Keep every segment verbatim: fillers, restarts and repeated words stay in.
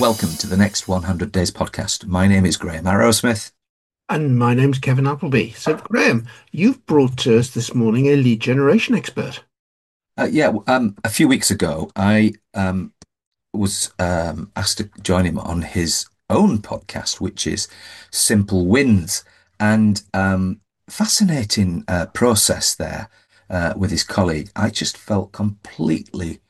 welcome to the Next one hundred Days podcast. My name is Graham Arrowsmith. And my name's Kevin Appleby. So, Graham, you've brought to us this morning a lead generation expert. Uh, yeah, um, a few weeks ago, I um, was um, asked to join him on his own podcast, which is Simple Wins, and um, fascinating uh, process there uh, with his colleague. I just felt completely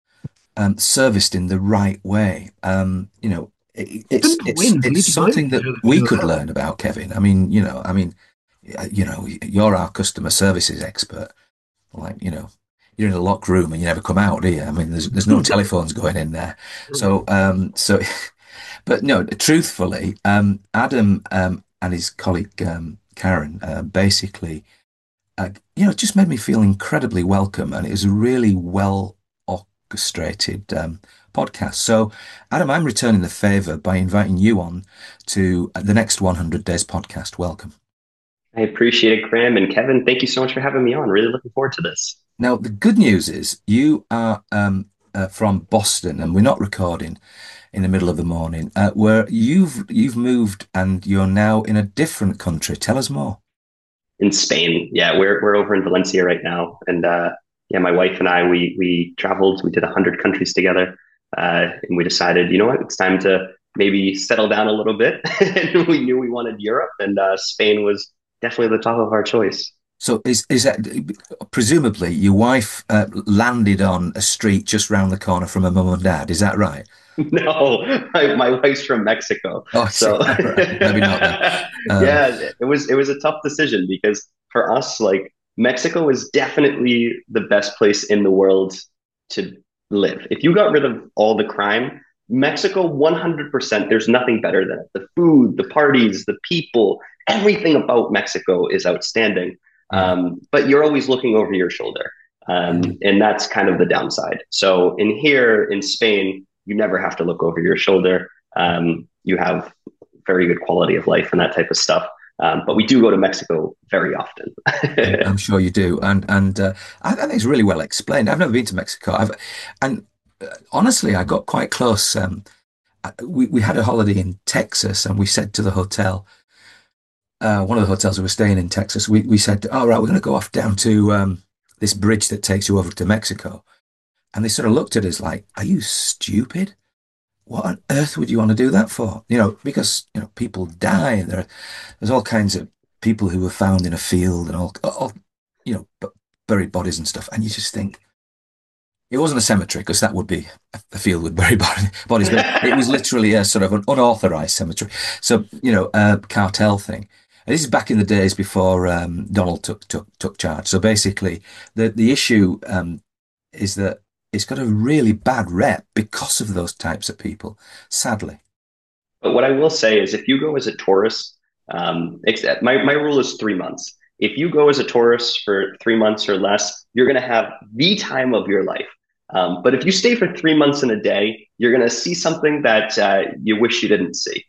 um, serviced in the right way. Um, you know, it, it's Simple it's wins, it's lead by something that to we to could that. learn about, Kevin. I mean, you know, I mean, y- you know, you're our customer services expert. Like, you know, you're in a locked room and you never come out, do you? I mean, there's there's no telephones going in there. So, um, so, but no, truthfully, um, Adam um, and his colleague um, Karen uh, basically, uh, you know, just made me feel incredibly welcome, and it was a really well orchestrated um, podcast. So, Adam, I'm returning the favor by inviting you on to the Next one hundred Days podcast. Welcome. I appreciate it, Graham and Kevin. Thank you so much for having me on. Really looking forward to this. Now, the good news is you are um, uh, from Boston, and we're not recording in the middle of the morning, uh, where you've you've moved and you're now in a different country. Tell us more. In Spain, yeah, we're we're over in Valencia right now, and uh, yeah, my wife and I we we traveled. We did a hundred countries together, uh, and we decided, you know what, it's time to maybe settle down a little bit. And we knew we wanted Europe, and uh, Spain was definitely the top of our choice. So, is is that presumably your wife uh, landed on a street just round the corner from her mum and dad? Is that right? No, my, my wife's from Mexico. Oh, I see. So All right. Maybe not then. Um, yeah, it was it was a tough decision because for us, like Mexico is definitely the best place in the world to live. If you got rid of all the crime, Mexico one hundred percent, there's nothing better than it. The food, the parties, the people, everything about Mexico is outstanding. yeah. Um, but you're always looking over your shoulder. Um, Mm. and that's kind of the downside. So in here in Spain, you never have to look over your shoulder. Um, you have very good quality of life and that type of stuff. Um, but we do go to Mexico very often. I'm, I'm sure you do, and and uh, I, I think it's really well explained. I've never been to Mexico. I've and uh, honestly, I got quite close. Um, I- we we had a holiday in Texas, and we said to the hotel, uh, one of the hotels we were staying in Texas, we we said, "All right, we're going to go off down to um, this bridge that takes you over to Mexico." And they sort of looked at us like, "Are you stupid? What on earth would you want to do that for?" You know, because you know people die, and there there's all kinds of people who were found in a field and all, all you know, b- buried bodies and stuff. And you just think it wasn't a cemetery because that would be a field with buried bodies, but it was literally a sort of an unauthorized cemetery. So you know, a cartel thing. And this is back in the days before um, Donald took took took charge. So basically, the the issue um, is that it's got a really bad rep because of those types of people, sadly. But what I will say is if you go as a tourist, um, it's, my, my rule is three months. If you go as a tourist for three months or less, you're going to have the time of your life. Um, but if you stay for three months and a day, you're going to see something that uh, you wish you didn't see.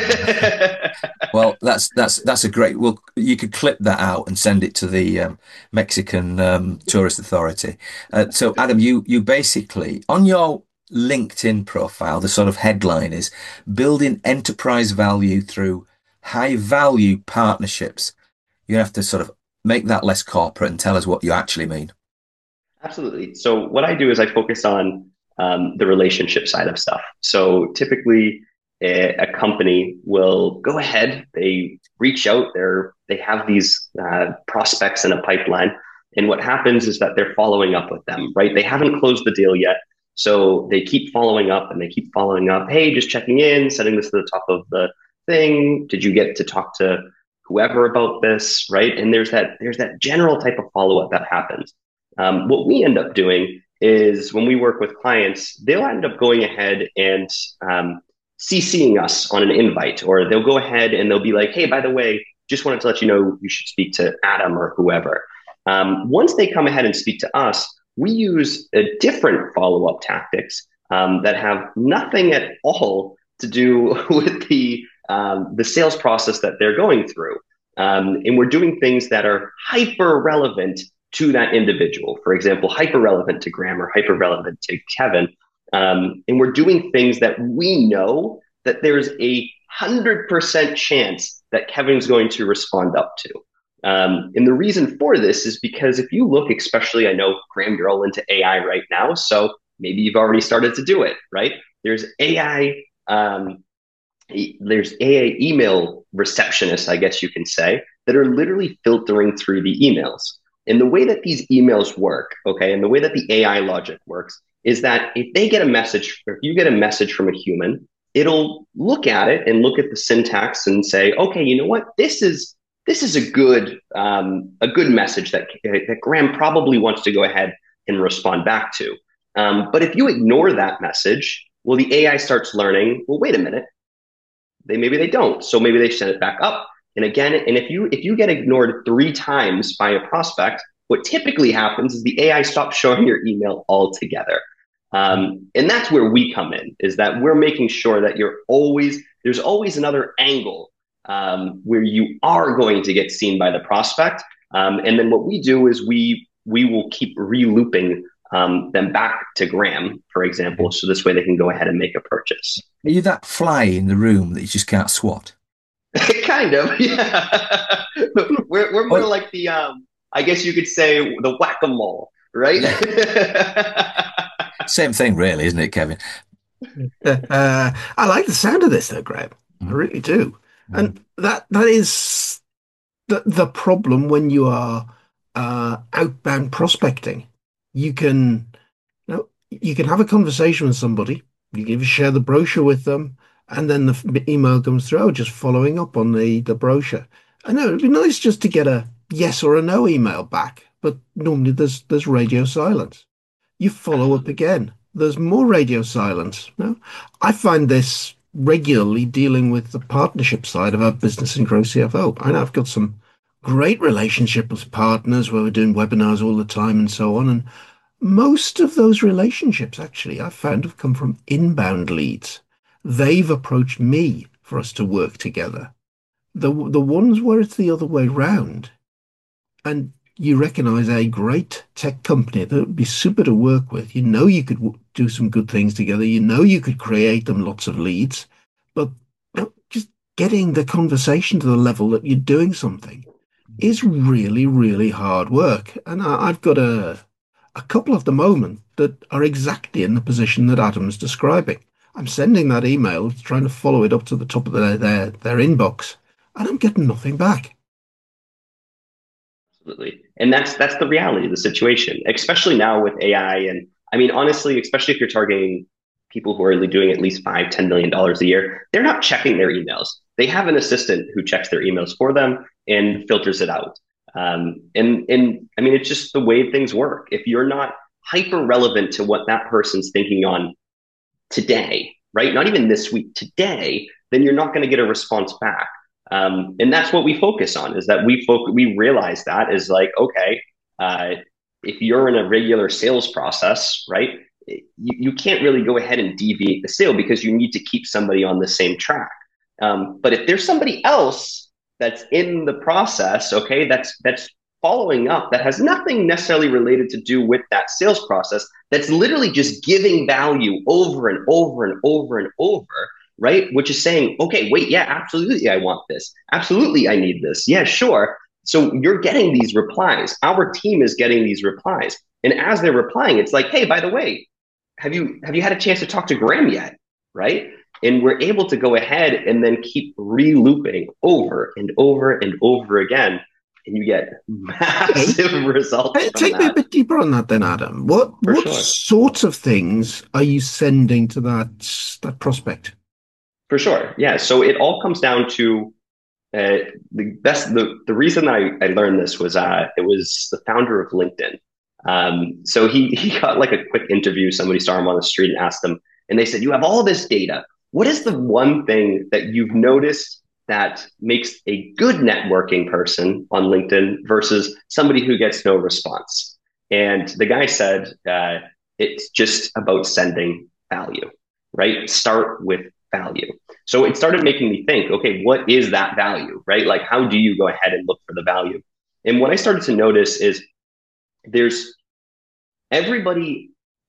Well, that's that's that's a great. Well, you could clip that out and send it to the um, Mexican um, Tourist Authority. Uh, so, Adam, you you basically on your LinkedIn profile, the sort of headline is building enterprise value through high value partnerships. You have to sort of make that less corporate and tell us what you actually mean. Absolutely. So what I do is I focus on um, the relationship side of stuff. So typically, a, a company will go ahead, they reach out, they're they have these uh, prospects in a pipeline, and what happens is that they're following up with them. Right? They haven't closed the deal yet, so they keep following up and they keep following up. Hey, just checking in, setting this to the top of the thing. Did you get to talk to whoever about this? Right? And there's that there's that general type of follow up that happens. Um, what we end up doing is when we work with clients, they'll end up going ahead and um, CCing us on an invite, or they'll go ahead and they'll be like, hey, by the way, just wanted to let you know you should speak to Adam or whoever. Um, once they come ahead and speak to us, we use a different follow-up tactics um, that have nothing at all to do with the um, the sales process that they're going through. Um, and we're doing things that are hyper relevant to that individual. For example, hyper relevant to Graham or hyper relevant to Kevin. Um, and we're doing things that we know that there's a hundred percent chance that Kevin's going to respond up to. Um, and the reason for this is because if you look, especially, I know, Graham, you're all into A I right now, so maybe you've already started to do it, right? There's A I, um, e- there's A I email receptionists, I guess you can say, that are literally filtering through the emails. And the way that these emails work, okay, and the way that the A I logic works is that if they get a message, or if you get a message from a human, it'll look at it and look at the syntax and say, okay, you know what, this is this is a good um, a good message that that Graham probably wants to go ahead and respond back to. Um, but if you ignore that message, well, the A I starts learning. Well, wait a minute, they maybe they don't, so maybe they send it back up. And again, and if you if you get ignored three times by a prospect, what typically happens is the A I stops showing your email altogether. Um, and that's where we come in, is that we're making sure that you're always, there's always another angle um, where you are going to get seen by the prospect. Um, and then what we do is we we will keep re-looping um, them back to Graham, for example, so this way they can go ahead and make a purchase. Are you that fly in the room that you just can't swat? Kind of, yeah. we're we're more Well, like the, um, I guess you could say, the whack-a-mole, right? yeah. Same thing, really, isn't it, Kevin? Uh, I like the sound of this, though, Graham. I Mm, really do. mm. And that that is the the problem when you are uh, outbound prospecting. You can, you know, you can have a conversation with somebody. You can even share the brochure with them, and then the f- email comes through, oh, just following up on the the brochure. I know it'd be nice just to get a yes or a no email back, but normally there's there's radio silence. You follow up Absolutely. again. There's more radio silence. No, I find this regularly dealing with the partnership side of our business and Grow C F O. I know I've got some great relationship with partners where we're doing webinars all the time and so on. And most of those relationships, actually, I've found have come from inbound leads. They've approached me for us to work together. The the ones where it's the other way round, and you recognize a great tech company that would be super to work with. You know, you could w- do some good things together. You know, you could create them lots of leads, but you know, just getting the conversation to the level that you're doing something is really, really hard work. And I, I've got a a couple at the moment that are exactly in the position that Adam's describing. I'm sending that email, trying to follow it up to the top of their their, their inbox, and I'm getting nothing back. Absolutely. And that's that's the reality of the situation, especially now with A I. And I mean, honestly, especially if you're targeting people who are doing at least five, ten million dollars a year, they're not checking their emails. They have an assistant who checks their emails for them and filters it out. Um, and and I mean, it's just the way things work. If you're not hyper relevant to what that person's thinking on today, right? Not even this week, today, then you're not going to get a response back. Um, and that's what we focus on, is that we focus, we realize that is like, okay, uh, if you're in a regular sales process, right, you, you can't really go ahead and deviate the sale because you need to keep somebody on the same track. Um, but if there's somebody else that's in the process, okay, that's that's following up, that has nothing necessarily related to do with that sales process, that's literally just giving value over and over and over and over, right? Which is saying, okay, wait, yeah, absolutely, I want this. Absolutely, I need this. Yeah, sure. So you're getting these replies. Our team is getting these replies. And as they're replying, it's like, hey, by the way, have you have you had a chance to talk to Graham yet? Right? And we're able to go ahead and then keep re-looping over and over and over again. And you get Okay. massive results Hey, from take me a that, bit deeper on that then, Adam. What for what sure. sorts of things are you sending to that that prospect? For sure. Yeah. So it all comes down to uh, the best. The, the reason I, I learned this was uh, it was the founder of LinkedIn. Um, so he, he got like a quick interview. Somebody saw him on the street and asked him, and they said, you have all this data. What is the one thing that you've noticed that makes a good networking person on LinkedIn versus somebody who gets no response? And the guy said, uh, it's just about sending value, right? Start with value. So it started making me think, okay, what is that value, right? Like, how do you go ahead and look for the value? And what I started to notice is there's everybody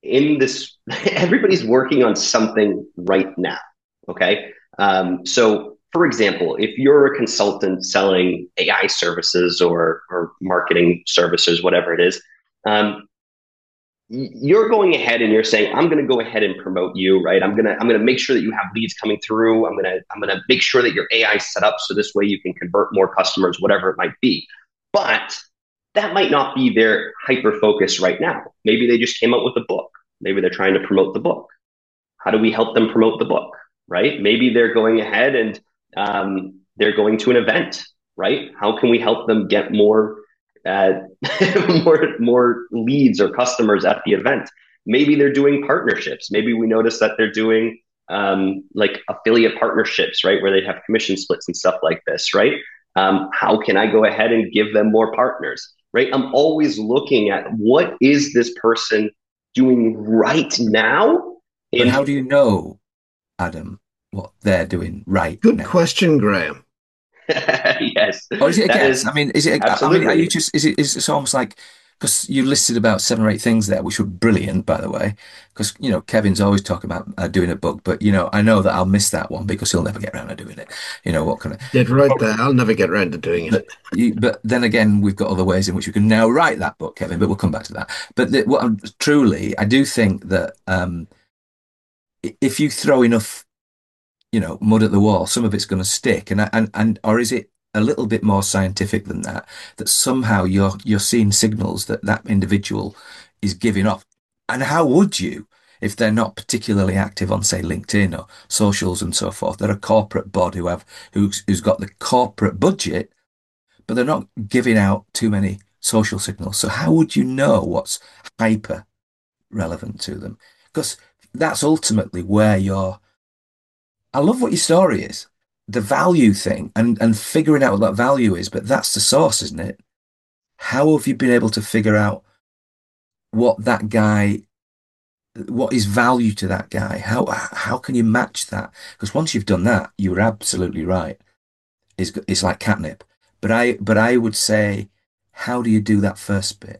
in this, everybody's working on something right now. Okay. Um, so for example, if you're a consultant selling A I services or, or marketing services, whatever it is, um, you're going ahead and you're saying, I'm going to go ahead and promote you, right? I'm going to, I'm going to make sure that you have leads coming through. I'm going to, I'm going to make sure that your A I is set up so this way you can convert more customers, whatever it might be. But that might not be their hyper focus right now. Maybe they just came out with a book. Maybe they're trying to promote the book. How do we help them promote the book, right? Maybe they're going ahead and um, they're going to an event, right? How can we help them get more uh, more more leads or customers at the event? Maybe they're doing partnerships. Maybe we notice that they're doing um, like affiliate partnerships, right, where they have commission splits and stuff like this, right? Um, how can I go ahead and give them more partners, right? I'm always looking at what is this person doing right now. But how do you know, Adam, what they're doing right Good now? question, Graham. Yes. Or is it a That guess? is I mean, is it? A, I mean, are you just? Is it? Is it's almost like because you listed about seven or eight things there, which were brilliant, by the way. Because you know, Kevin's always talking about uh, doing a book, but you know, I know that I'll miss that one because he'll never get around to doing it. You know what kind of? Dead right there. I'll never get around to doing it. But, you, but then again, we've got other ways in which we can now write that book, Kevin. But we'll come back to that. But the, what I'm, truly, I do think that um, if you throw enough, you know, mud at the wall, some of it's going to stick, and and and or is it a little bit more scientific than that? That somehow you're you're seeing signals that that individual is giving off, and how would you if they're not particularly active on, say, LinkedIn or socials and so forth? They're a corporate bod who have who's who's got the corporate budget, but they're not giving out too many social signals. So how would you know what's hyper relevant to them? Because that's ultimately where you're. I love what your story is, the value thing, and and figuring out what that value is. But that's the source, isn't it? How have you been able to figure out what that guy, what is value to that guy? How how can you match that? Because once you've done that, you're absolutely right. It's it's like catnip. But I but I would say, how do you do that first bit?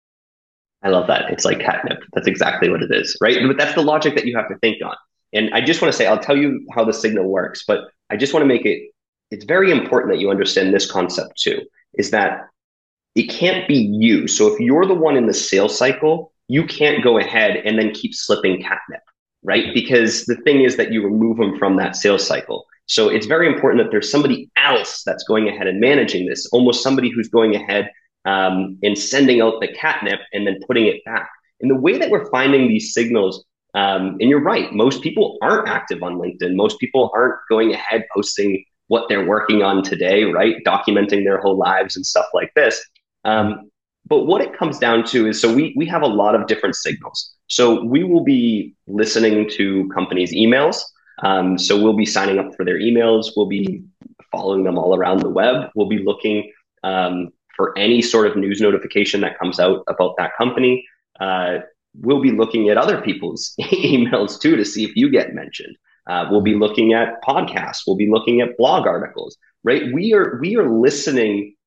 I love that. It's like catnip. That's exactly what it is, right? But that's the logic that you have to think on. And I just want to say, I'll tell you how the signal works, but I just want to make it, it's very important that you understand this concept too, is that it can't be you. So if you're the one in the sales cycle, you can't go ahead and then keep slipping catnip, right? Because the thing is that you remove them from that sales cycle. So it's very important that there's somebody else that's going ahead and managing this, almost somebody who's going ahead um, and sending out the catnip and then putting it back. And the way that we're finding these signals, um, and you're right, most people aren't active on LinkedIn. Most people aren't going ahead posting what they're working on today, right? Documenting their whole lives and stuff like this. Um, but what it comes down to is, so we, we have a lot of different signals. So we will be listening to companies' emails. Um, so we'll be signing up for their emails. We'll be following them all around the web. We'll be looking um, for any sort of news notification that comes out about that company. Uh, we'll be looking at other people's emails too to see if you get mentioned. Uh, we'll be looking at podcasts. We'll be looking at blog articles, right? We are we are listening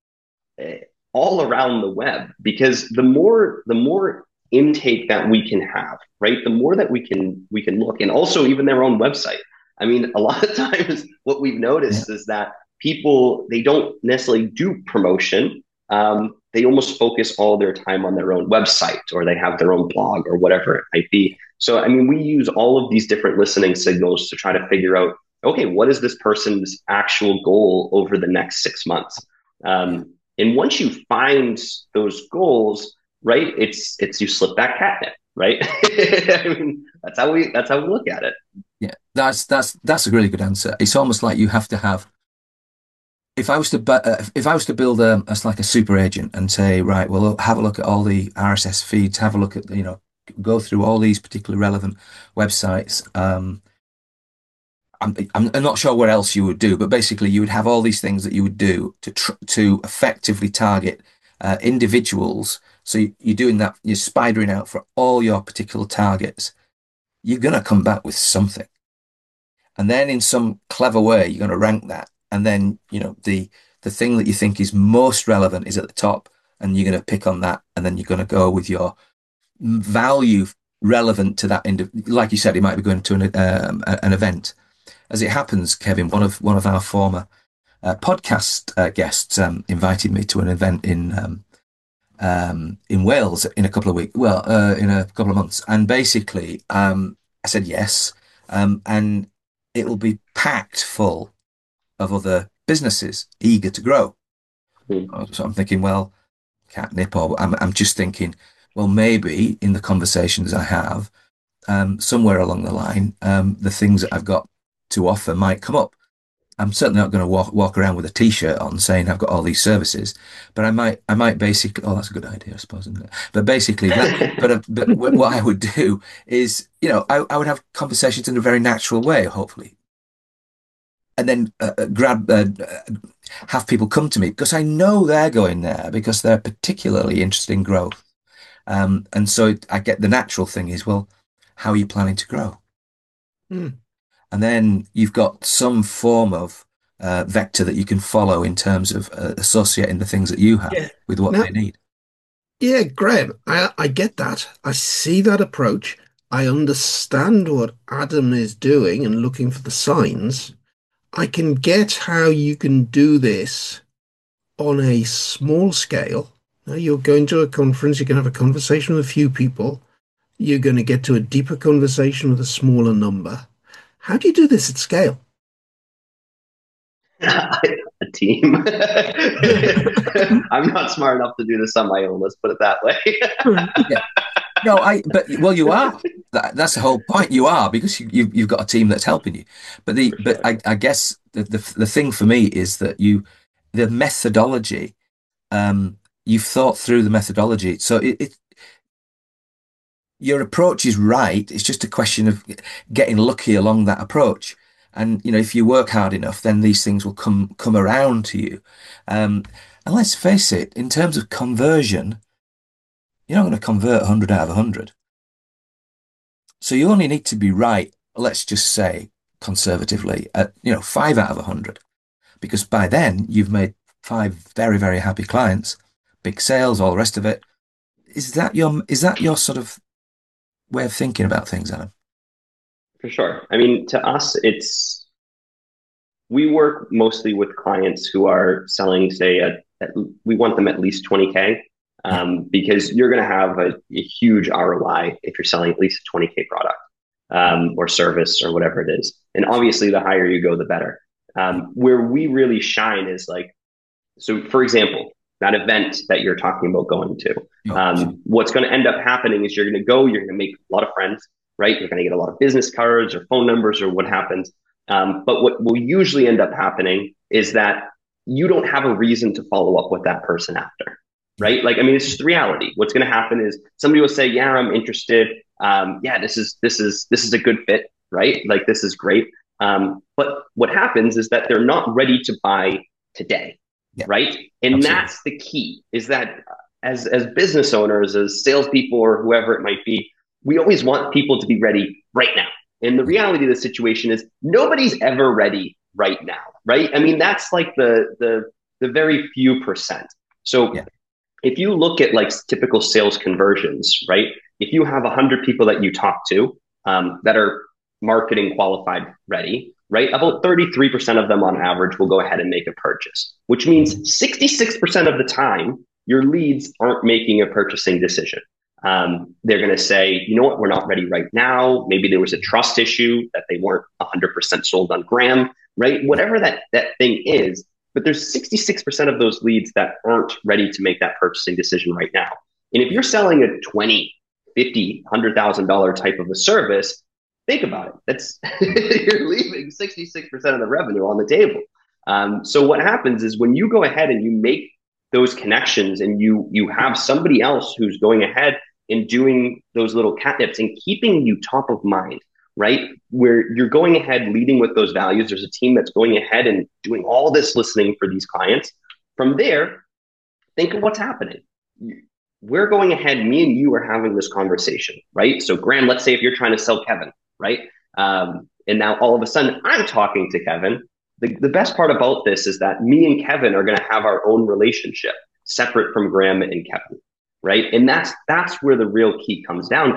all around the web, because the more the more intake that we can have, right? The more that we can we can look, and also even their own website. I mean, a lot of times what we've noticed yeah. is that people, they don't necessarily do promotion. Um, they almost focus all their time on their own website, or they have their own blog or whatever it might be. So, I mean, we use all of these different listening signals to try to figure out, okay, what is this person's actual goal over the next six months? Um, and once you find those goals, right, it's it's you slip that catnip, right? I mean, that's how we that's how we look at it. Yeah, that's that's that's a really good answer. It's almost like you have to have. If I was to uh, if I was to build a as like a super agent and say, right, well, have a look at all the R S S feeds, have a look at, you know, go through all these particularly relevant websites. Um, I'm I'm not sure what else you would do, but basically you would have all these things that you would do to tr to effectively target uh, individuals. So you, you're doing that, you're spidering out for all your particular targets. You're going to come back with something, and then in some clever way you're going to rank that. And then, you know, the the thing that you think is most relevant is at the top, and you're going to pick on that, and then you're going to go with your value relevant to that. Ind- like you said, it might be going to an, um, an event. As it happens, Kevin, one of one of our former uh, podcast uh, guests um, invited me to an event in um, um, in Wales in a couple of weeks. Well, uh, in a couple of months, and basically, um, I said yes, um, and it'll be packed full of other businesses eager to grow. Mm. So I'm thinking, well, catnip, or I'm I'm just thinking, well, maybe in the conversations I have, um, somewhere along the line, um, the things that I've got to offer might come up. I'm certainly not going to walk walk around with a t-shirt on saying I've got all these services, but I might I might basically. Oh, that's a good idea, I suppose, isn't it? But basically, that. But uh, but what I would do is, you know, I, I would have conversations in a very natural way, hopefully, and then uh, uh, grab uh, uh, have people come to me because I know they're going there because they're particularly interested in growth. Um, and so I get the natural thing is, well, how are you planning to grow? Mm. And then you've got some form of uh, vector that you can follow in terms of uh, associating the things that you have Yeah. with what Now, they need. yeah, Graham, I, I get that. I see that approach. I understand what Adam is doing and looking for the signs. I can get how you can do this on a small scale. Now, you're going to a conference, you can have a conversation with a few people. You're going to get to a deeper conversation with a smaller number. How do you do this at scale? A team. I'm not smart enough to do this on my own. Let's put it that way. Yeah. No, I. But well, you are. That, that's the whole point. You are because you, you you've got a team that's helping you. But the For but sure. I, I guess the, the the thing for me is that you the methodology. Um, you've thought through the methodology, so it, it your approach is right. It's just a question of getting lucky along that approach. And you know, if you work hard enough, then these things will come come around to you. Um, and let's face it, in terms of conversion, you're not going to convert one hundred out of one hundred. So you only need to be right, let's just say conservatively, at you know, five out of one hundred. Because by then you've made five very, very happy clients, big sales, all the rest of it. Is that your is that your sort of way of thinking about things, Adam? For sure. I mean, to us, it's we work mostly with clients who are selling, say, at, at we want them at least twenty K, Yeah. um, because you're going to have a, a huge R O I if you're selling at least a twenty K product, um, or service or whatever it is. And obviously, the higher you go, the better. Um, where we really shine is like, so for example, that event that you're talking about going to, Oh, um, what's going to end up happening is you're going to go, you're going to make a lot of friends, right? You're going to get a lot of business cards or phone numbers or what happens. Um, but what will usually end up happening is that you don't have a reason to follow up with that person after, yeah. right? Like, I mean, it's just the reality. What's going to happen is somebody will say, yeah, I'm interested. Um, yeah, this is, this is, this is a good fit, right? Like, this is great. Um, but what happens is that they're not ready to buy today. Yeah. Right. And Absolutely. that's the key, is that as, as business owners, as salespeople, or whoever it might be, we always want people to be ready right now. And the reality of the situation is nobody's ever ready right now. Right. I mean, that's like the, the, the very few percent. So Yeah. if you look at like typical sales conversions, right? If you have a hundred people that you talk to, um, that are marketing qualified ready, right? About thirty-three percent of them on average will go ahead and make a purchase, which means sixty-six percent of the time, your leads aren't making a purchasing decision. Um, they're going to say, you know what, we're not ready right now. Maybe there was a trust issue that they weren't one hundred percent sold on Graham, right? Whatever that, that thing is, but there's sixty-six percent of those leads that aren't ready to make that purchasing decision right now. And if you're selling a twenty, fifty, one hundred thousand dollars type of a service, think about it. That's you're leaving sixty-six percent of the revenue on the table. Um, so what happens is when you go ahead and you make those connections and you you have somebody else who's going ahead and doing those little catnips and keeping you top of mind, right? Where you're going ahead leading with those values. There's a team that's going ahead and doing all this listening for these clients. From there, think of what's happening. We're going ahead, me and you are having this conversation, right? So Graham, let's say if you're trying to sell Kevin, right? Um, and now all of a sudden I'm talking to Kevin. The, the best part about this is that me and Kevin are going to have our own relationship separate from Graham and Kevin, right? And that's, that's where the real key comes down to.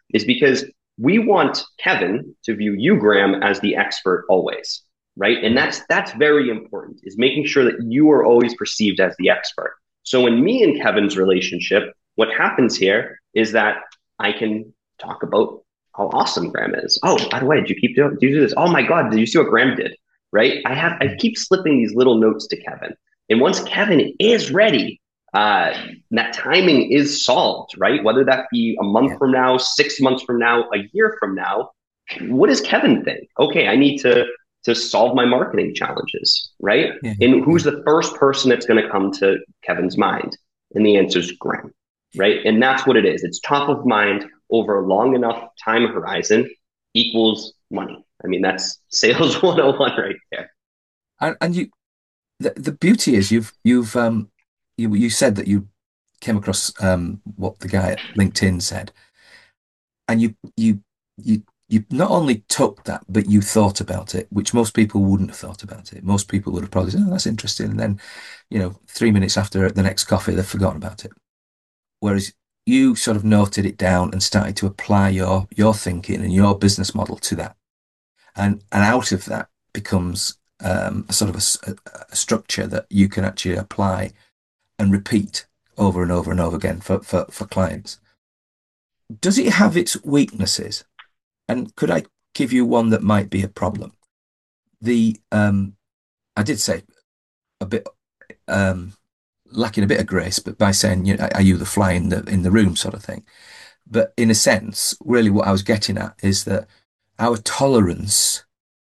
is because we want Kevin to view you, Graham, as the expert always, right? And that's that's very important, is making sure that you are always perceived as the expert. So in me and Kevin's relationship, what happens here is that I can talk about how awesome Graham is. Oh, by the way, did you keep doing, did you do this? Oh my God, did you see what Graham did? Right? I have, I keep slipping these little notes to Kevin. And once Kevin is ready, uh, that timing is solved, right? Whether that be a month Yeah. from now, six months from now, a year from now, what does Kevin think? Okay, I need to, to solve my marketing challenges, right? Yeah. And who's Yeah. the first person that's going to come to Kevin's mind? And the answer is Graham, right? And that's what it is. It's top of mind over a long enough time horizon equals money. I mean, that's sales one oh one right there. And, and you, the, the beauty is you've you've um you you said that you came across um what the guy at LinkedIn said, and you you you you not only took that, but you thought about it, which most people wouldn't have thought about it. Most people would have probably said, "Oh, that's interesting," and then, you know, three minutes after the next coffee, they've forgotten about it. Whereas you sort of noted it down and started to apply your your thinking and your business model to that, and and out of that becomes um, a sort of a, a structure that you can actually apply and repeat over and over and over again for, for, for clients. Does it have its weaknesses? And could I give you one that might be a problem? The um, I did say a bit um, lacking a bit of grace, but by saying, you know, are you the fly in the in the room sort of thing? But in a sense, really what I was getting at is that our tolerance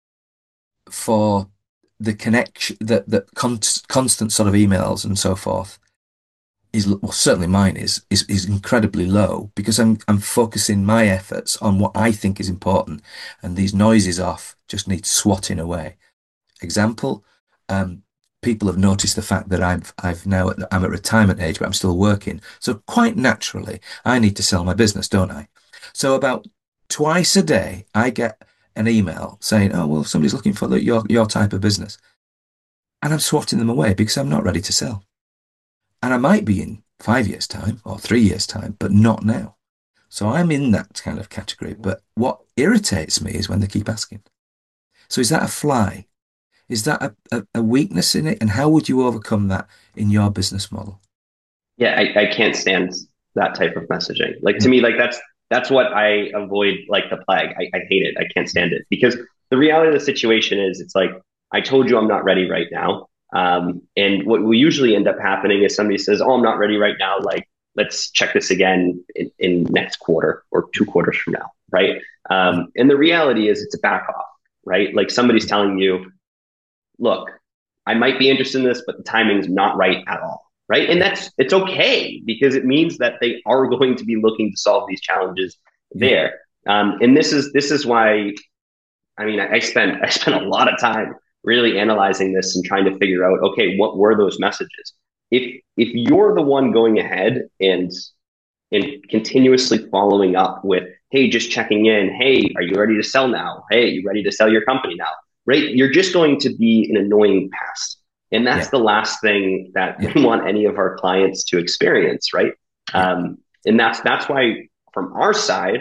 for the connection, that that con constant sort of emails and so forth is, well, certainly mine is, is, is incredibly low, because I'm, I'm focusing my efforts on what I think is important, and these noises off just need swatting away. Example, um, people have noticed the fact that I've, I've now, at, I'm at retirement age, but I'm still working. So quite naturally, I need to sell my business, don't I? So about twice a day, I get an email saying, oh, well, somebody's looking for the, your, your type of business. And I'm swatting them away because I'm not ready to sell. And I might be in five years' time or three years' time, but not now. So I'm in that kind of category. But what irritates me is when they keep asking. So is that a fly? Is that a, a, a weakness in it? And how would you overcome that in your business model? Yeah, I, I can't stand that type of messaging. Like, to me, like that's that's what I avoid like the plague. I, I hate it. I can't stand it, because the reality of the situation is, it's like, I told you I'm not ready right now. Um, and what will usually end up happening is somebody says, oh, I'm not ready right now. Like, let's check this again in, in next quarter or two quarters from now. Right. Um, and the reality is, it's a back off, right? Like, somebody's telling you, look, I might be interested in this, but the timing's not right at all. Right. And that's, it's okay, because it means that they are going to be looking to solve these challenges there. Um, and this is, this is why, I mean, I, I spent, I spent a lot of time really analyzing this and trying to figure out, okay, what were those messages? If, if you're the one going ahead and, and continuously following up with, hey, just checking in. Hey, are you ready to sell now? Hey, you ready to sell your company now? Right. You're just going to be an annoying pest. And that's yeah. the last thing that yeah. we want any of our clients to experience, right? Yeah. Um, and that's that's why, from our side,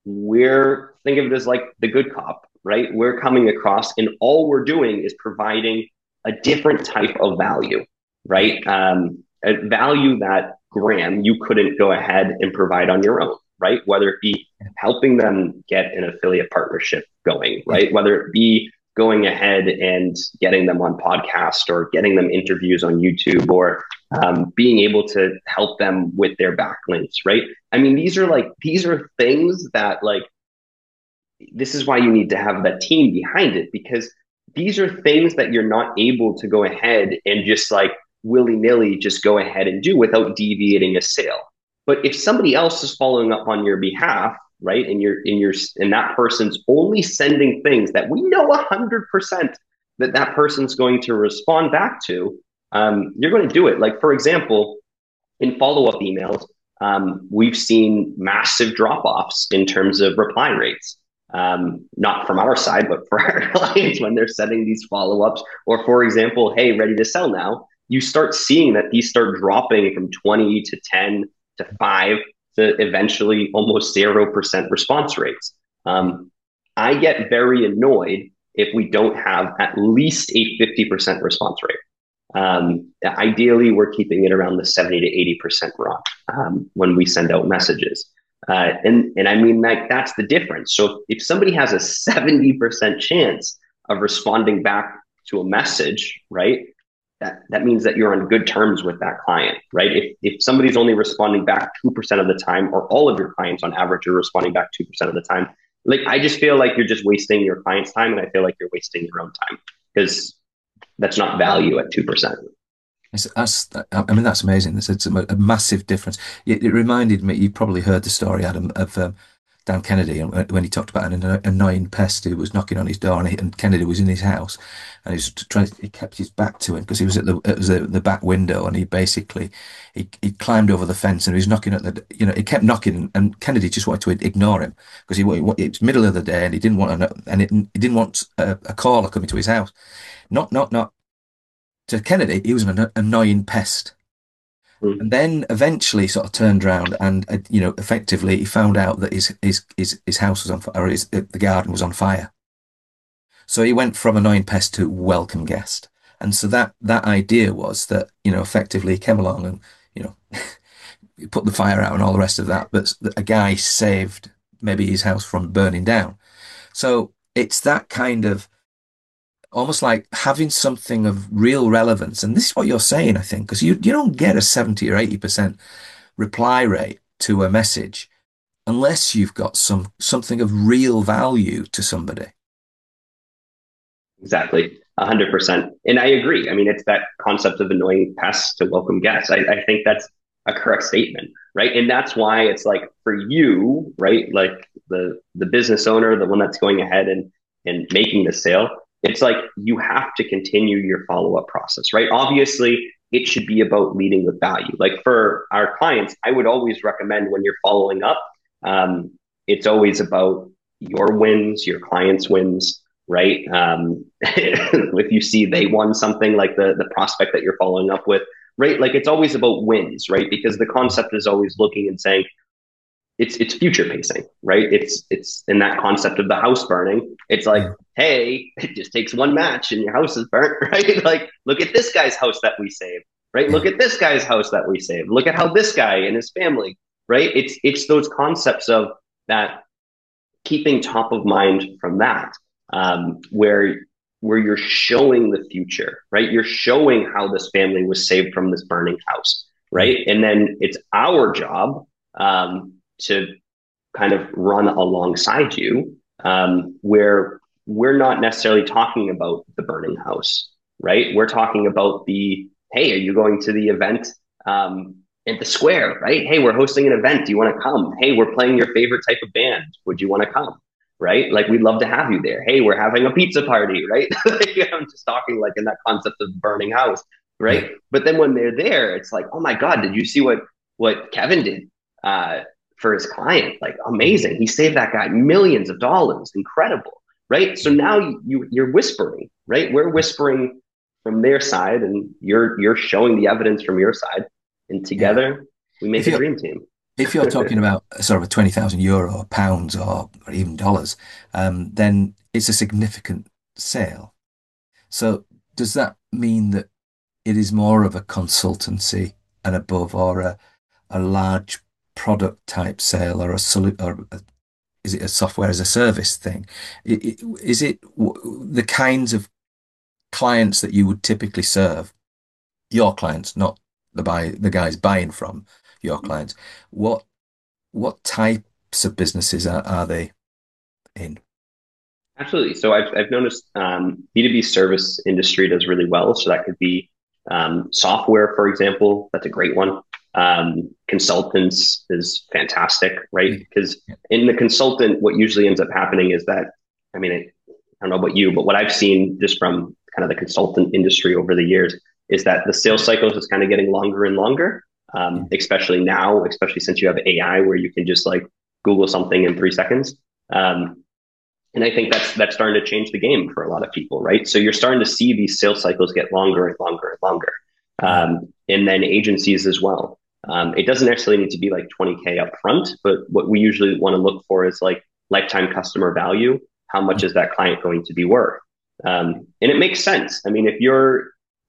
we're think of it as like the good cop, right? We're coming across, and all we're doing is providing a different type of value, right? Um, a value that, Graham, you couldn't go ahead and provide on your own, right? Whether it be helping them get an affiliate partnership going, right? Whether it be going ahead and getting them on podcast, or getting them interviews on YouTube, or um, being able to help them with their backlinks, right? I mean, these are like, these are things that, like, this is why you need to have that team behind it, because these are things that you're not able to go ahead and just like willy-nilly just go ahead and do without deviating a sale. But if somebody else is following up on your behalf, right, and you're in your and that person's only sending things that we know a hundred percent that that person's going to respond back to, um, you're going to do it. Like, for example, in follow-up emails, um, we've seen massive drop-offs in terms of reply rates. Um, not from our side, but for our clients when they're sending these follow-ups, or, for example, hey, ready to sell now, you start seeing that these start dropping from twenty to ten to five. to eventually almost zero percent response rates. Um, I get very annoyed if we don't have at least a fifty percent response rate. Um, ideally, we're keeping it around the seventy to eighty percent mark um, when we send out messages. Uh, and, and I mean, like, that's the difference. So if somebody has a seventy percent chance of responding back to a message, right, that, that means that you're on good terms with that client, right? If, if somebody's only responding back two percent of the time, or all of your clients on average are responding back two percent of the time, like, I just feel like you're just wasting your client's time, and I feel like you're wasting your own time, because that's not value at two percent. It's, that's, I mean, that's amazing. It's, it's a, a massive difference. It, it reminded me, you probably heard the story, Adam, of um, Dan Kennedy, and when he talked about an annoying pest who was knocking on his door, and, he, and Kennedy was in his house, and he was trying to, he kept his back to him because he was at the it was the, the back window, and he basically he, he climbed over the fence, and he was knocking at the, you know, he kept knocking, and Kennedy just wanted to ignore him because he it's middle of the day, and he didn't want to, and it, he didn't want a, a caller coming to his house. Knock, knock, knock. To Kennedy, he was an annoying pest. Mm. And then eventually sort of turned around and, uh, you know, effectively he found out that his, his, his, his house was on fire, or his, the garden was on fire. So he went from annoying pest to welcome guest. And so that, that idea was that, you know, effectively he came along and, you know, put the fire out and all the rest of that. But a guy saved maybe his house from burning down. So it's that kind of, almost like having something of real relevance. And this is what you're saying, I think, because you, you don't get a seventy or eighty percent reply rate to a message unless you've got some something of real value to somebody. Exactly. A hundred percent. And I agree. I mean, it's that concept of annoying pests to welcome guests. I, I think that's a correct statement, right? And that's why it's like, for you, right? Like the, the business owner, the one that's going ahead and, and making the sale, it's like you have to continue your follow-up process, right? Obviously, it should be about leading with value. Like for our clients, I would always recommend when you're following up, um, it's always about your wins, your clients' wins, right? Um, if you see they won something, like the, the prospect that you're following up with, right? Like it's always about wins, right? Because the concept is always looking and saying, It's it's future pacing, right? It's it's in that concept of the house burning. It's like, hey, it just takes one match and your house is burnt, right? Like, look at this guy's house that we saved, right? Look at this guy's house that we saved. Look at how this guy and his family, right? It's it's those concepts of that, keeping top of mind from that, um, where where you're showing the future, right? You're showing how this family was saved from this burning house, right? And then it's our job, um, to kind of run alongside you, um, where we're not necessarily talking about the burning house, right? We're talking about the, hey, are you going to the event um, at the square, right? Hey, we're hosting an event. Do you want to come? Hey, we're playing your favorite type of band. Would you want to come? Right? Like, we'd love to have you there. Hey, we're having a pizza party, right? Like, I'm just talking like in that concept of burning house, right? But then when they're there, it's like, oh my God, did you see what, what Kevin did? Uh, for his client? Like, amazing. He saved that guy millions of dollars. Incredible. Right. So now you, you you're whispering, right? We're whispering from their side, and you're you're showing the evidence from your side, and together we make a dream team. If you're talking about sort of a twenty thousand euro or pounds or, or even dollars, um, then it's a significant sale. So does that mean that it is more of a consultancy and above, or a, a large product type sale, or a solu- or a, is it a software as a service thing? Is it the kinds of clients that you would typically serve? Your clients, not the buy the guys buying from your clients. What what types of businesses are, are they in? Absolutely. So I've I've noticed um, B two B service industry does really well. So that could be um, software, for example. That's a great one. Um, consultants is fantastic, right? Because in the consultant, what usually ends up happening is that, I mean, I, I don't know about you, but what I've seen just from kind of the consultant industry over the years is that the sales cycles is kind of getting longer and longer, um, especially now, especially since you have A I, where you can just like Google something in three seconds. Um, and I think that's, that's starting to change the game for a lot of people, right? So you're starting to see these sales cycles get longer and longer and longer. Um, and then agencies as well. Um, it doesn't necessarily need to be like twenty K up front, but what we usually want to look for is like lifetime customer value. How much is that client going to be worth? Um, and it makes sense. I mean, if you're,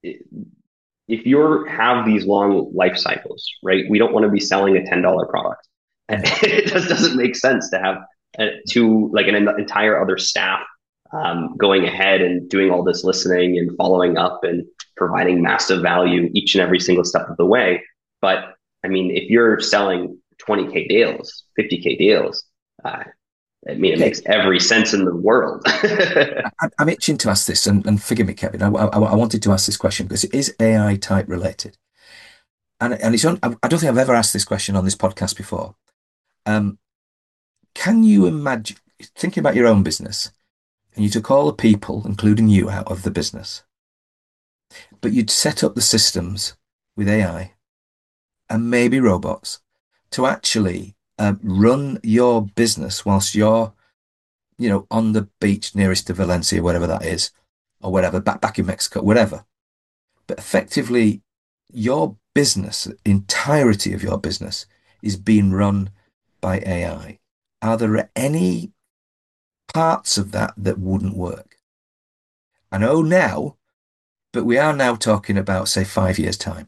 if you have these long life cycles, right? We don't want to be selling a ten dollar product. It just doesn't make sense to have uh, two, like an entire other staff um, going ahead and doing all this listening and following up and providing massive value each and every single step of the way. But I mean, if you're selling twenty K deals, fifty K deals, uh, I mean, it Okay. makes every sense in the world. I, I'm itching to ask this, and, and forgive me, Kevin. I, I, I wanted to ask this question because it is A I type related, and and it's on, I don't think I've ever asked this question on this podcast before. Um, can you imagine thinking about your own business, and you took all the people, including you, out of the business, but you'd set up the systems with A I and maybe robots to actually uh, run your business whilst you're, you know, on the beach nearest to Valencia, whatever that is, or whatever, back back in Mexico, whatever. But effectively, your business, the entirety of your business, is being run by A I. Are there any parts of that that wouldn't work? I know now, but we are now talking about, say, five years' time,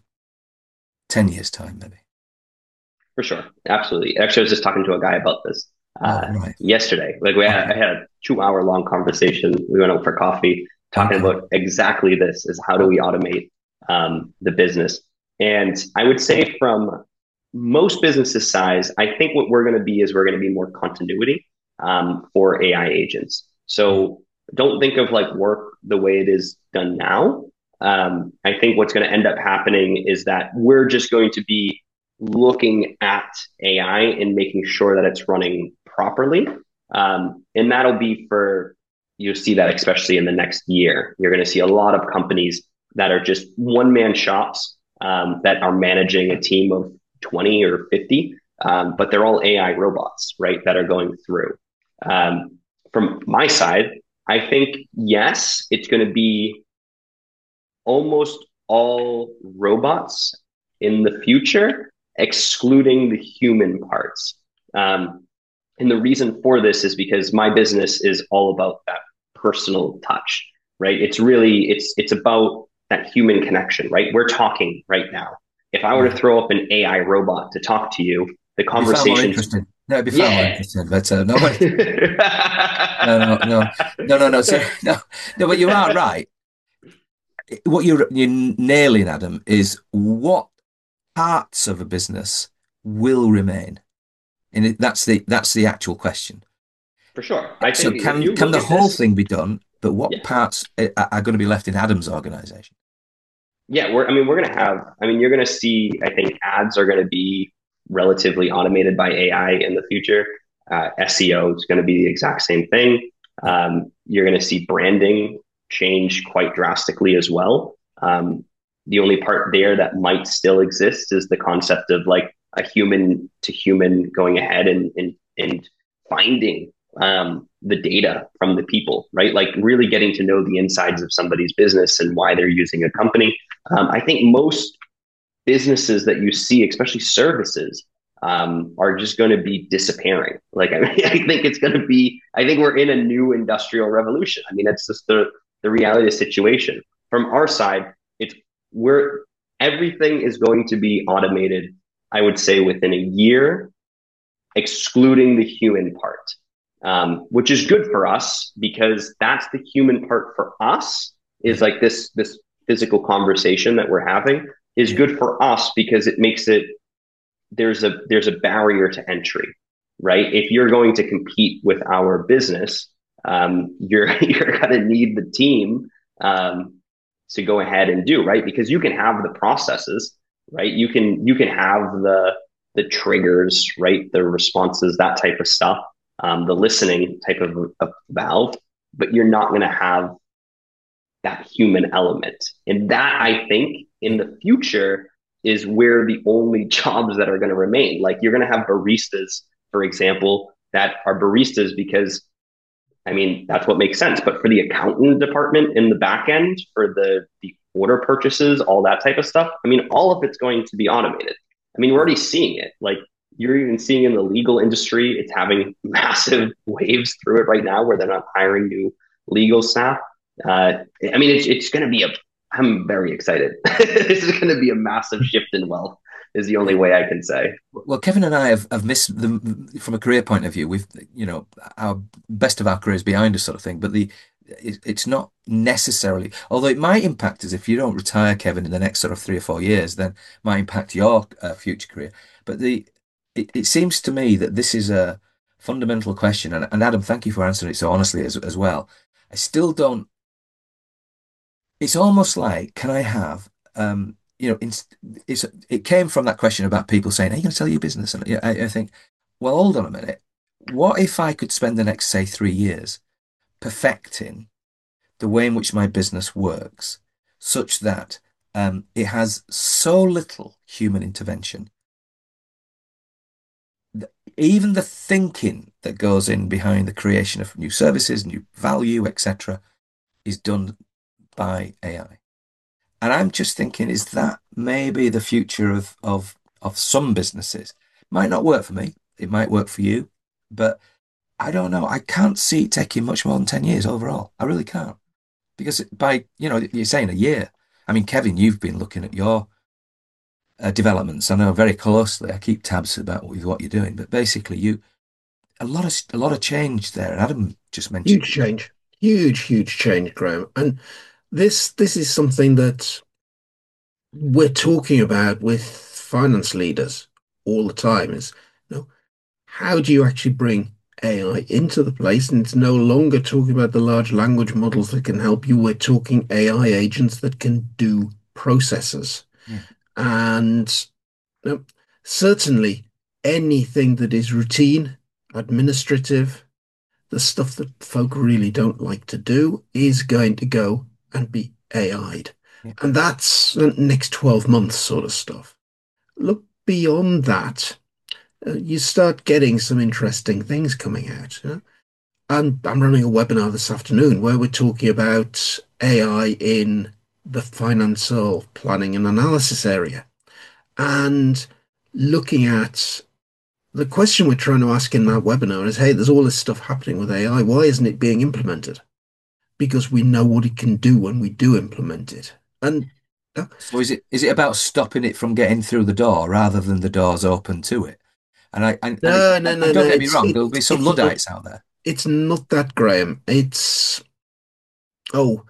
ten years' time, maybe. For sure. Absolutely. Actually, I was just talking to a guy about this uh, Oh, right. yesterday. Like we had, Okay. I had a two hour long conversation. We went out for coffee talking Okay. about exactly this is how do we automate um, the business? And I would say from most businesses size, I think what we're going to be is we're going to be more continuity um, for A I agents. So don't think of like work the way it is done now. Um, I think what's going to end up happening is that we're just going to be looking at A I and making sure that it's running properly. Um, and that'll be for, you'll see that especially in the next year. You're going to see a lot of companies that are just one man shops um, that are managing a team of twenty or fifty, um, but they're all A I robots, right? That are going through. Um, from my side, I think, yes, it's going to be almost all robots in the future, excluding the human parts. Um, and the reason for this is because my business is all about that personal touch, right? It's really, it's, it's about that human connection, right? We're talking right now. If I were to throw up an A I robot to talk to you, the It'd be far more conversations, interesting. No, it'd be far more yeah. interesting. But uh, no, but, no, no, no, no, no, no, so, no, no. But you are right. What you're you're nailing, Adam, is what parts of a business will remain, and it, that's the that's the actual question. For sure. I So think if can you can look the at whole this, thing be done? But what yeah. parts are, are going to be left in Adam's organization? Yeah, we're, I mean, we're going to have, I mean, you're going to see, I think ads are going to be relatively automated by A I in the future. Uh, S E O is going to be the exact same thing. Yeah. Um, you're going to see branding change quite drastically as well. Um, the only part there that might still exist is the concept of like a human to human going ahead and, and, and finding um, the data from the people, right? Like really getting to know the insides of somebody's business and why they're using a company. Um, I think most businesses that you see, especially services, um, are just going to be disappearing. Like, I mean, I think it's going to be, I think we're in a new industrial revolution. I mean, that's just the, the reality of the situation. From our side, it's, we're, everything is going to be automated, I would say within a year, excluding the human part, um, which is good for us because that's the human part for us is Yeah. like this, this physical conversation that we're having is Yeah. good for us because it makes it, there's a, there's a barrier to entry, right? If you're going to compete with our business, um, you're, you're going to need the team, um, to go ahead and do, right? Because you can have the processes, right? You can, you can have the, the triggers, right? The responses, that type of stuff, um, the listening type of, of valve, but you're not going to have that human element. And that I think in the future is where the only jobs that are going to remain. Like you're going to have baristas, for example, that are baristas because I mean, that's what makes sense. But for the accountant department in the back end, for the, the order purchases, all that type of stuff, I mean, all of it's going to be automated. I mean, we're already seeing it. Like you're even seeing in the legal industry, it's having massive waves through it right now where they're not hiring new legal staff. Uh, I mean, it's it's going to be a. I'm very excited. This is going to be a massive shift in wealth. Is the only way I can say. Well, Kevin and I have, have missed the from a career point of view. We've, you know, our best of our careers behind us, sort of thing. But the it, it's not necessarily, although it might impact us if you don't retire, Kevin, in the next sort of three or four years, then it might impact your uh, future career. But the it, it seems to me that this is a fundamental question, and, and Adam, thank you for answering it so honestly as as well. I still don't. It's almost like, can I have um, you know, it's, it's it came from that question about people saying, "Are you going to sell your business?" And I, I think, well, hold on a minute. What if I could spend the next, say, three years perfecting the way in which my business works, such that um, it has so little human intervention, that even the thinking that goes in behind the creation of new services, new value, et cetera, is done by A I. And I'm just thinking, is that maybe the future of of of some businesses? Might not work for me. It might work for you, but I don't know. I can't see it taking much more than ten years overall. I really can't. Because by, you know, you're saying a year. I mean, Kevin, you've been looking at your uh, developments. I know very closely. I keep tabs about with what you're doing, but basically, you a lot of a lot of change there. And Adam just mentioned, Huge change, huge, huge change, Graham. And this this is something that we're talking about with finance leaders all the time. Is you know, how do you actually bring A I into the place? And it's no longer talking about the large language models that can help you. We're talking A I agents that can do processes. yeah, And you know, certainly anything that is routine, administrative, the stuff that folk really don't like to do is going to go and be A I'd. yeah, And that's the next twelve months sort of stuff. Look beyond that, uh, you start getting some interesting things coming out. You know? I'm, I'm running a webinar this afternoon where we're talking about A I in the financial planning and analysis area and looking at the question we're trying to ask in that webinar is, hey, there's all this stuff happening with A I. Why isn't it being implemented? Because we know what it can do when we do implement it. And uh, so is it is it about stopping it from getting through the door rather than the doors open to it? And I and, and, it, no, no, and no, no. don't get me It's wrong, it, there'll be some it's not. Luddites out there. It's not that, Graham. It's oh,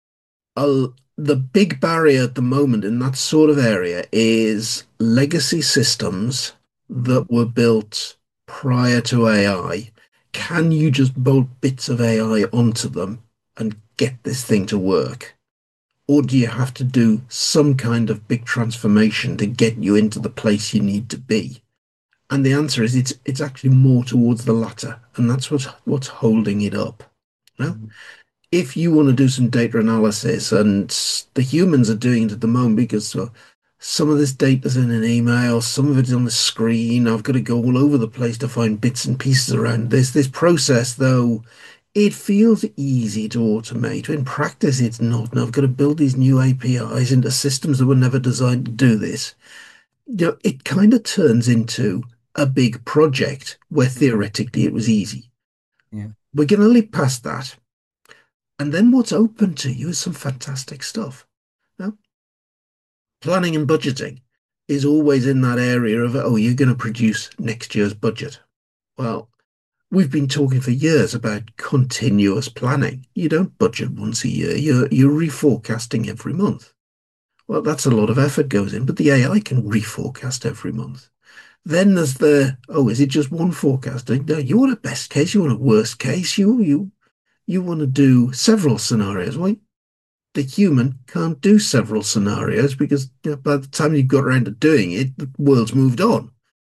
uh, the big barrier at the moment in that sort of area is legacy systems that were built prior to A I. Can you just bolt bits of A I onto them and get this thing to work? Or do you have to do some kind of big transformation to get you into the place you need to be? And the answer is it's it's actually more towards the latter, and that's what's what's holding it up. No? Mhm. If you want to do some data analysis, and the humans are doing it at the moment because uh, some of this data's in an email, some of it's on the screen. I've got to go all over the place to find bits and pieces around this. This process, though, it feels easy to automate. In practice, it's not. And I've got to build these new A P Is into systems that were never designed to do this. You know, it kind of turns into a big project where theoretically it was easy. Yeah. We're going to leap past that. And then what's open to you is some fantastic stuff. Now, planning and budgeting is always in that area of, oh, you're going to produce next year's budget. Well, we've been talking for years about continuous planning. You don't budget once a year, you're, you're reforecasting every month. Well, that's a lot of effort goes in, but the A I can reforecast every month. Then there's the, oh, is it just one forecast? No, you want a best case, you want a worst case, you you you want to do several scenarios. Well, the human can't do several scenarios because you know, by the time you've got around to doing it, the world's moved on.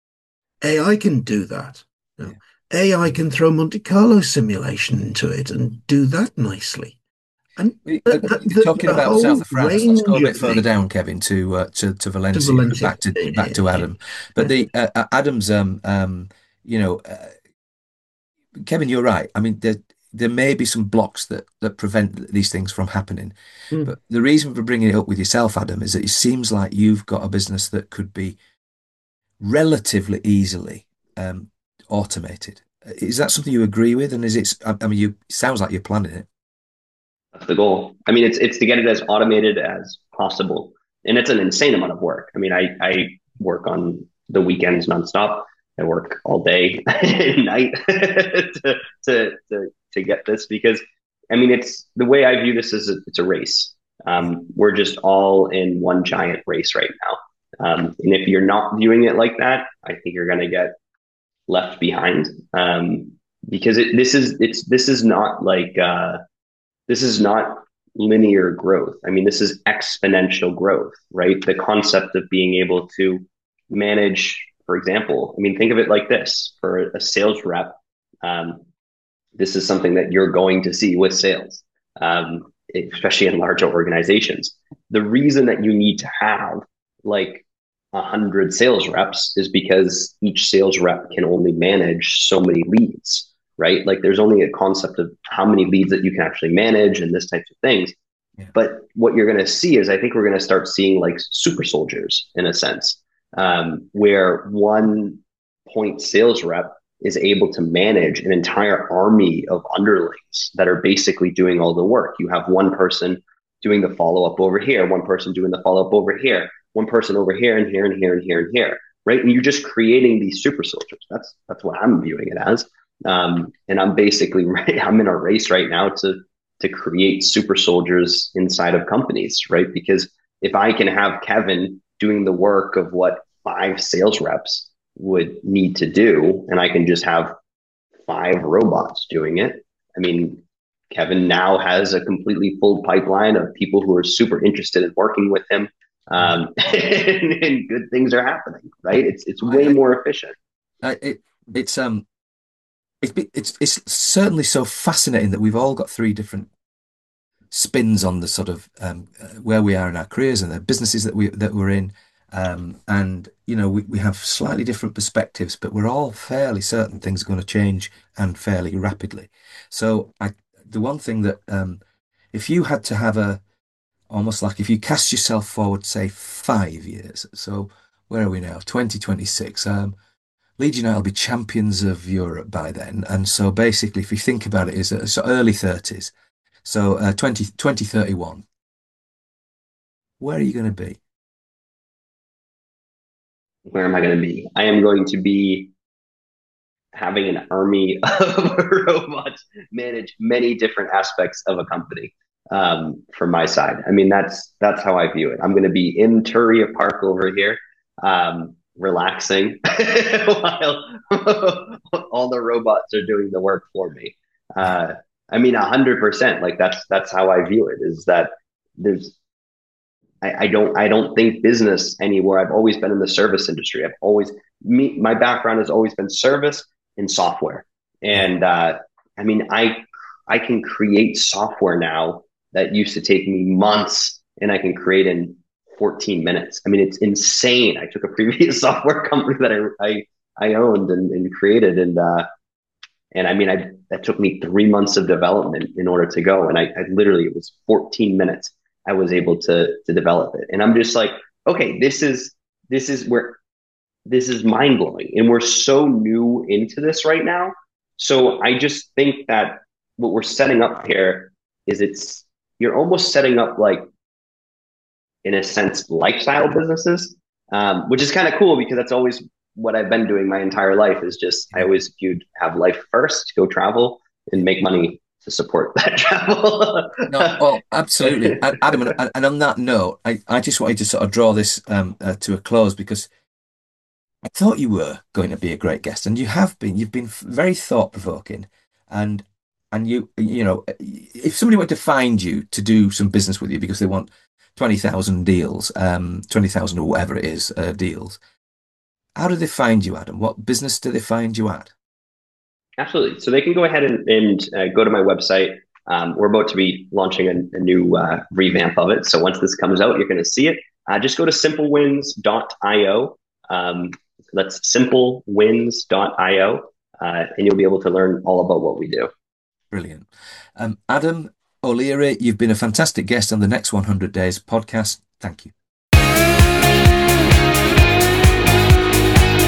A I can do that. You know, Yeah. A I can throw Monte Carlo simulation into it and do that nicely. And We- the, uh, the, Talking the about the south whole of France, let's go a range bit of further things down, Kevin, to uh, to to to Valencia, Valencia. back to Yeah, back yeah, to yeah, Adam. But yeah. the uh, uh, Adam's um um you know uh, Kevin, you're right. I mean, there there may be some blocks that that prevent these things from happening. Mm. But the reason for bringing it up with yourself, Adam, is that it seems like you've got a business that could be relatively easily um, automated. Is that something you agree with? And is it, I I mean, you it sounds like you're planning it. That's the goal. I mean, it's it's to get it as automated as possible, and it's an insane amount of work. I mean, I I work on the weekends nonstop. I work all day and night to, to to to get this because I mean, it's the way I view this is a, it's a race. Um, we're just all in one giant race right now, um, and if you're not viewing it like that, I think you're going to get left behind um, because it, this is it's this is not like. Uh, this is not linear growth. I mean, this is exponential growth, right? The concept of being able to manage, for example, I mean, think of it like this for a sales rep. Um, this is something that you're going to see with sales, um, especially in larger organizations. The reason that you need to have like a hundred sales reps is because each sales rep can only manage so many leads, right? Like there's only a concept of how many leads that you can actually manage and this types of things. Yeah. But what you're going to see is I think we're going to start seeing like super soldiers in a sense, um, where one point sales rep is able to manage an entire army of underlings that are basically doing all the work. You have one person doing the follow-up over here, one person doing the follow-up over here, one person over here and here and here and here and here, right? And you're just creating these super soldiers. That's that's what I'm viewing it as. Um, and I'm basically right. I'm in a race right now to to create super soldiers inside of companies, right? Because if I can have Kevin doing the work of what five sales reps would need to do, and I can just have five robots doing it. I mean, Kevin now has a completely full pipeline of people who are super interested in working with him, um, and, and good things are happening, right? It's it's way more efficient. Uh, it, it's um. It's, it's it's certainly so fascinating that we've all got three different spins on the sort of um, uh, where we are in our careers and the businesses that we that we're in, um, and you know we, we have slightly different perspectives, but we're all fairly certain things are going to change and fairly rapidly. So I, the one thing that um, if you had to have a almost like if you cast yourself forward, say five years, so where are we now? twenty twenty-six. Um, Leeds United will be champions of Europe by then. And so basically, if you think about it, is so early thirties. So uh, twenty, twenty thirty-one. Where are you going to be? Where am I going to be? I am going to be having an army of robots manage many different aspects of a company um, from my side. I mean, that's that's how I view it. I'm going to be in Turia Park over here. Um, relaxing while all the robots are doing the work for me. Uh, I mean, a hundred percent. Like that's that's how I view it. Is that there's, I, I don't I don't think business anywhere. I've always been in the service industry. I've always me my background has always been service and software. And uh, I mean, I I can create software now that used to take me months, and I can create in fourteen minutes. I mean, it's insane. I took a previous software company that I I, I owned and, and created, and uh, and I mean, I that took me three months of development in order to go. And I, I literally it was fourteen minutes. I was able to to develop it, and I'm just like, okay, this is this is where this is mind blowing, and we're so new into this right now. So I just think that what we're setting up here is it's you're almost setting up like, in a sense, lifestyle businesses, um, which is kind of cool because that's always what I've been doing my entire life is just, I always viewed have life first, go travel and make money to support that travel. No, well, absolutely. Adam, and, and on that note, I, I just wanted to sort of draw this um, uh, to a close because I thought you were going to be a great guest, and you have been. You've been very thought-provoking, and and you you know, if somebody wanted to find you to do some business with you because they want twenty thousand deals, um, twenty thousand or whatever it is, uh, deals, how do they find you, Adam? What business do they find you at? Absolutely. So they can go ahead and, and uh, go to my website. Um, we're about to be launching a, a new uh, revamp of it. So once this comes out, you're going to see it. Uh, just go to simple wins dot io. Um, that's simple wins dot io, uh, and you'll be able to learn all about what we do. Brilliant. Um, Adam O'Leary, you've been a fantastic guest on the Next one hundred Days podcast. Thank you.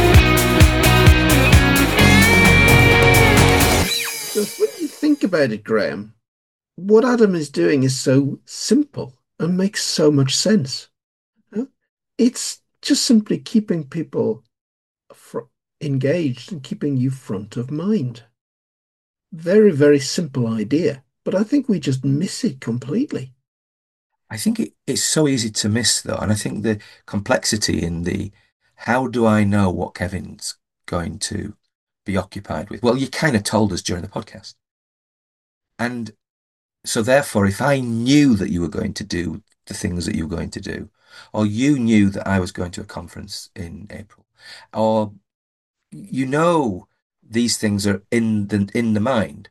about it, Graham, what Adam is doing is so simple and makes so much sense. You know? It's just simply keeping people fr engaged and keeping you front of mind. Very, very simple idea, but I think we just miss it completely. I think it, it's so easy to miss though, and I think the complexity in the how do I know what Kevin's going to be occupied with? Well, you kind of told us during the podcast. And so therefore, if I knew that you were going to do the things that you were going to do, or you knew that I was going to a conference in April, or you know these things are in the in the mind,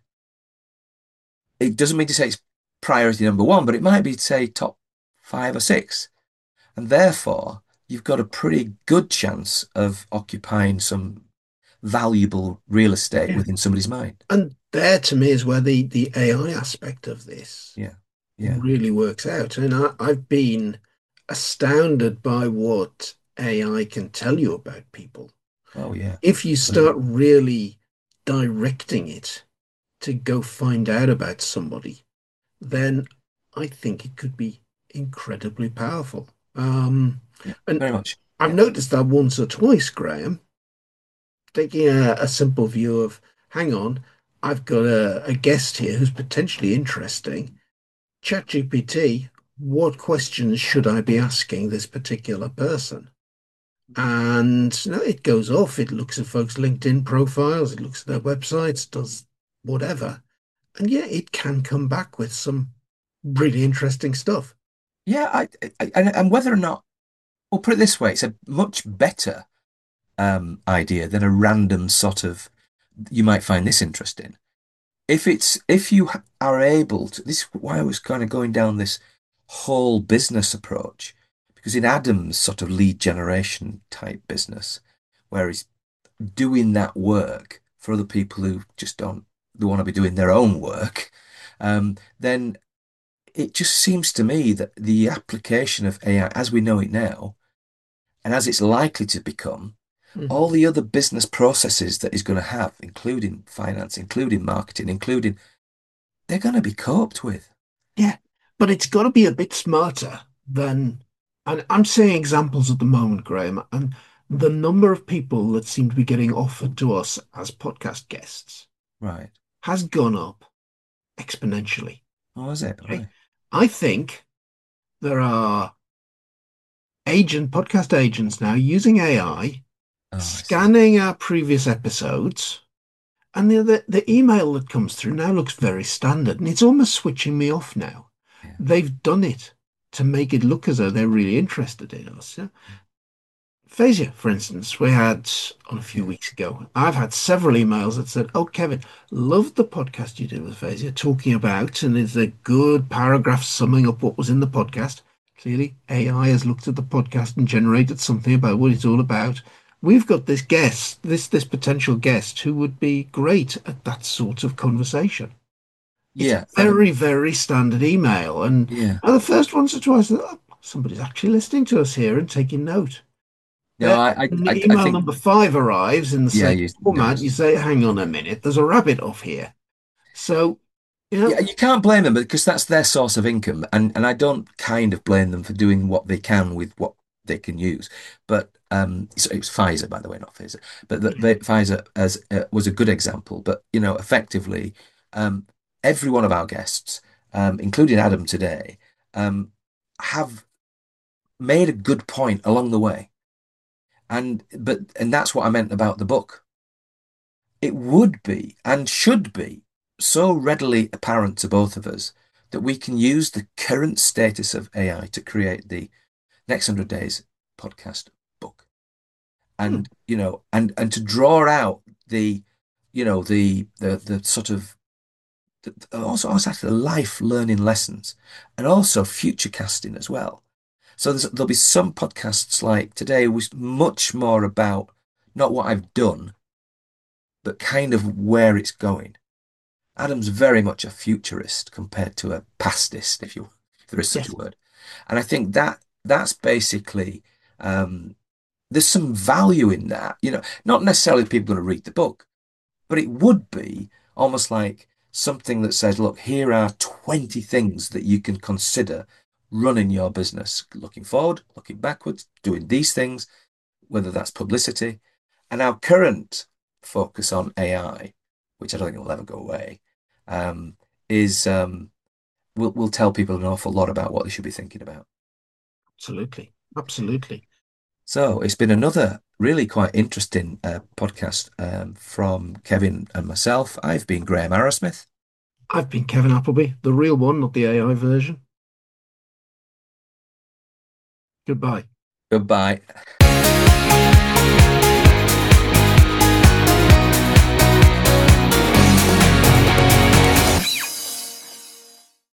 it doesn't mean to say it's priority number one, but it might be, say, top five or six. And therefore, you've got a pretty good chance of occupying some valuable real estate Yeah. within somebody's mind. And there to me is where the, the A I aspect of this Yeah. Yeah. really works out. And I, I've been astounded by what A I can tell you about people. Oh, yeah. If you start really directing it to go find out about somebody, then I think it could be incredibly powerful. Um, Yeah. and Very much. I've Yeah. noticed that once or twice, Graham, taking a, a simple view of, hang on, I've got a, a guest here who's potentially interesting. ChatGPT, what questions should I be asking this particular person? And you know, it goes off, it looks at folks' LinkedIn profiles, it looks at their websites, does whatever. And yeah, it can come back with some really interesting stuff. Yeah. I, I, and, and whether or not, we'll put it this way, it's a much better um, idea than a random sort of, you might find this interesting. If it's, if you ha- are able to, this is why I was kind of going down this whole business approach, because in Adam's sort of lead generation type business, where he's doing that work for other people who just don't, they want to be doing their own work, um, then it just seems to me that the application of A I as we know it now, and as it's likely to become, all Mhm. the other business processes that he's going to have, including finance, including marketing, including, they're going to be coped with. Yeah, but it's got to be a bit smarter than, and I'm seeing examples at the moment, Graham, and the number of people that seem to be getting offered to us as podcast guests Right. has gone up exponentially. Oh, is it? Okay. Right. I think there are agent podcast agents now using A I, Oh, I see. scanning our previous episodes, and the, the the email that comes through now looks very standard, and it's almost switching me off now. Yeah. They've done it to make it look as though they're really interested in us. Yeah? Phasia, for instance, we had on a few Yeah. weeks ago. I've had several emails that said, "Oh, Kevin, loved the podcast you did with Phasia, talking about," and it's a good paragraph summing up what was in the podcast. Clearly, A I has looked at the podcast and generated something about what it's all about. We've got this guest, this this potential guest, who would be great at that sort of conversation. It's a Yeah. Um, very, very standard email, and yeah. uh, the first once or twice, oh, somebody's actually listening to us here and taking note. No, Then I, I, I email think, number five arrives in the yeah, same you format. You noticed. say, hang on a minute, there's a rabbit off here. So, you know, Yeah, you can't blame them because that's their source of income, and and I don't kind of blame them for doing what they can with what they can use. But um, so it was Pfizer, by the way, not Pfizer, but the, the, Pfizer as uh, was a good example. But you know, effectively, um, every one of our guests, um, including Adam today, um, have made a good point along the way, and but and that's what I meant about the book. It would be and should be so readily apparent to both of us that we can use the current status of A I to create the Next one hundred Days podcast book. hmm, And, you know, and and to draw out the, you know, the the the sort of the, also also the life learning lessons and also future casting as well. So there's, there'll be some podcasts like today was much more about not what I've done, but kind of where it's going. Adam's very much a futurist compared to a pastist, if you if there is such a yes, word. And I think that that's basically um, there's some value in that. You know, not necessarily people going to read the book, but it would be almost like something that says, look, here are twenty things that you can consider running your business, looking forward, looking backwards, doing these things, whether that's publicity. And our current focus on A I, which I don't think will ever go away, um, is um, will will tell people an awful lot about what they should be thinking about. Absolutely. Absolutely. So it's been another really quite interesting uh, podcast um, from Kevin and myself. I've been Graham Arrowsmith. I've been Kevin Appleby, the real one, not the A I version. Goodbye. Goodbye.